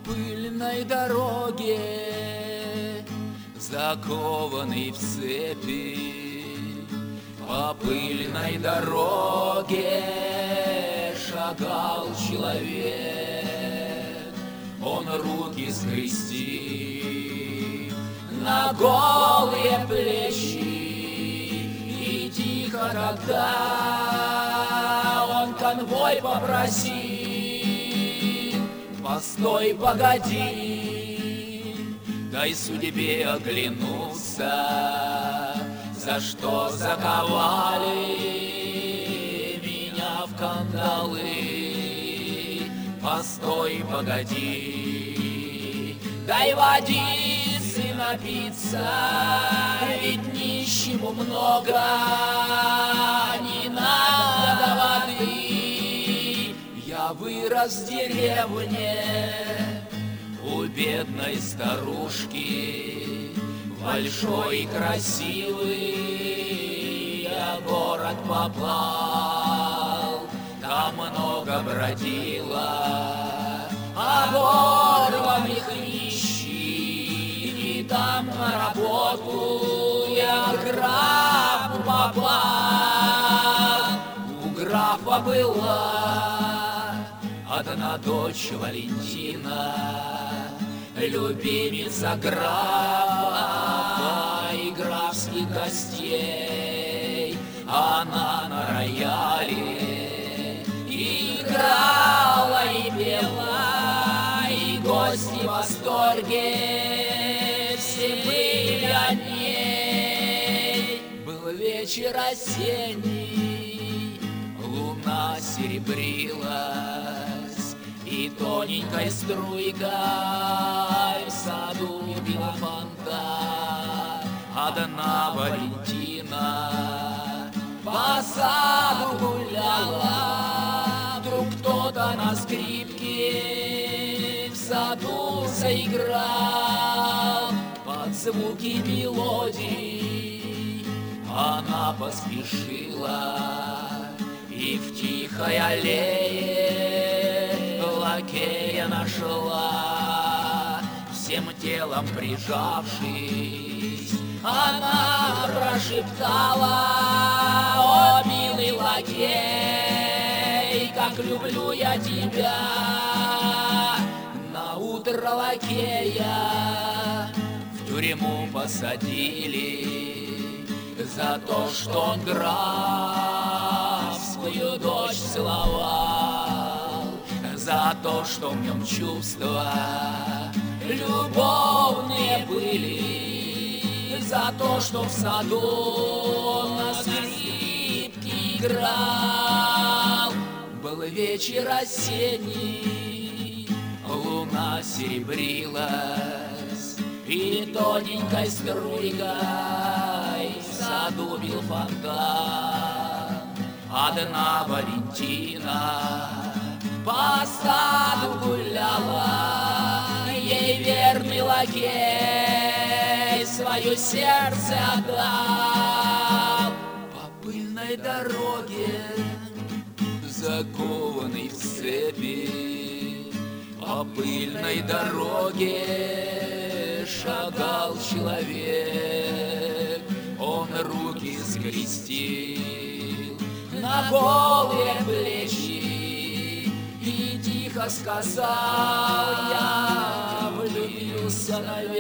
пыльной дороге, закованный в цепи, по пыльной дороге шагал человек. Он руки скрестил на голые плечи, и тихо тогда он конвой попросил: постой, погоди, дай судьбе оглянуться, за что заковали меня в кандалы. Постой, погоди, дай водицы напиться, ведь нищему много не надо воды. Я вырос в деревне у бедной старушки, большой и красивый я город попал. Там много бродила оборванных нищих, и там на работу я к графу попал. У графа была одна дочь Валентина, любимица графа и графских гостей. Она на рояле играла и пела, и гости в восторге все были о ней. Был вечер осенний, луна серебрилась, и тоненькой струйкой в саду била фонтан. Одна Валентина по саду гуляла, вдруг кто-то на скрипке в саду заиграл. Под звуки мелодий она поспешила, и в тихой аллее лакея нашла. Всем телом прижавшись, она прошептала: о, милый лакей, как люблю я тебя. На утро лакея в тюрьму посадили за то, что он графскую дочь целовал, за то, что в нем чувства любовные были, за то, что в саду он на скрипке играл. Был вечер осенний, луна серебрилась, и тоненькой струйкой в саду бил фонтан. Одна Валентина по саду гуляла, ей верный лакей свое сердце отдал. По пыльной дороге, закованный в цепи, по пыльной дороге шагал человек. Он руки скрестил на голые плечи и тихо сказал: я влюбился навек.